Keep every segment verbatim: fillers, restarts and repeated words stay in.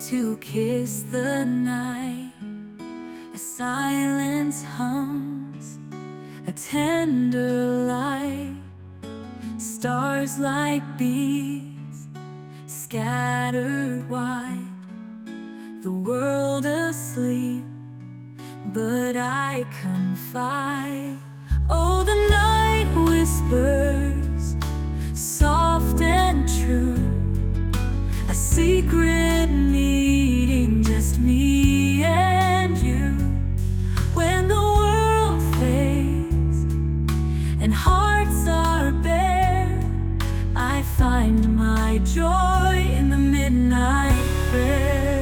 to kiss the night. A silence hums, a tender light. Stars like bees scattered wide. The world asleep, but I confide. Oh, the night whispers, soft and true, a secret meeting, just me and you. When the world fades and hearts are bare, I find my joy in the midnight prayer.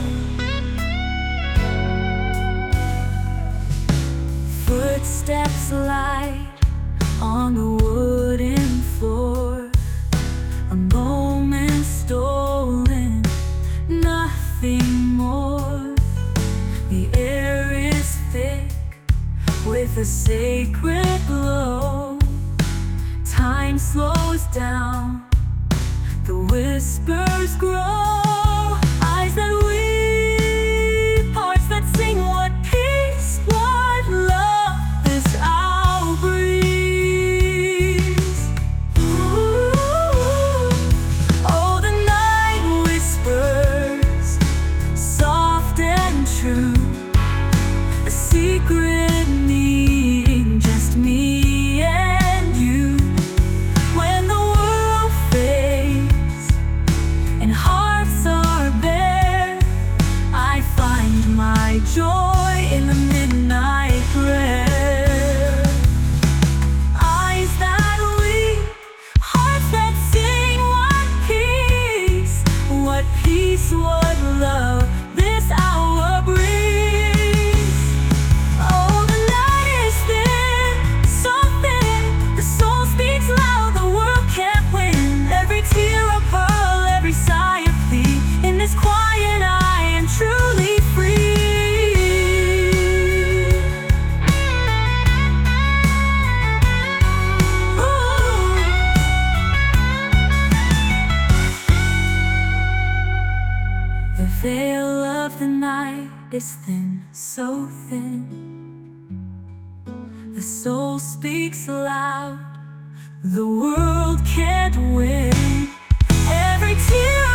Footsteps light on the wooden floor, a moment stolen, nothing more. The air is thick with a sacred glow. Time slows down, the whispers grow. Eyes that weep, hearts that sing, what peace, what love this hour breathes. Ooh, oh, the night whispers, soft and true, a secret meeting, just me and you. When the world fades and hearts are bare, I find my joy in the midnight prayer. Eyes that weep, hearts that sing, what peace, what peace, what love this hour brings. Oh, the night is thin, so thin, the soul speaks loud, the world can't win. Every tear a pearl, every sigh a plea. In this quiet I am truly free. Ooh. The veil of the night is thin, so thin. The soul speaks loud, the world can't win. Every tear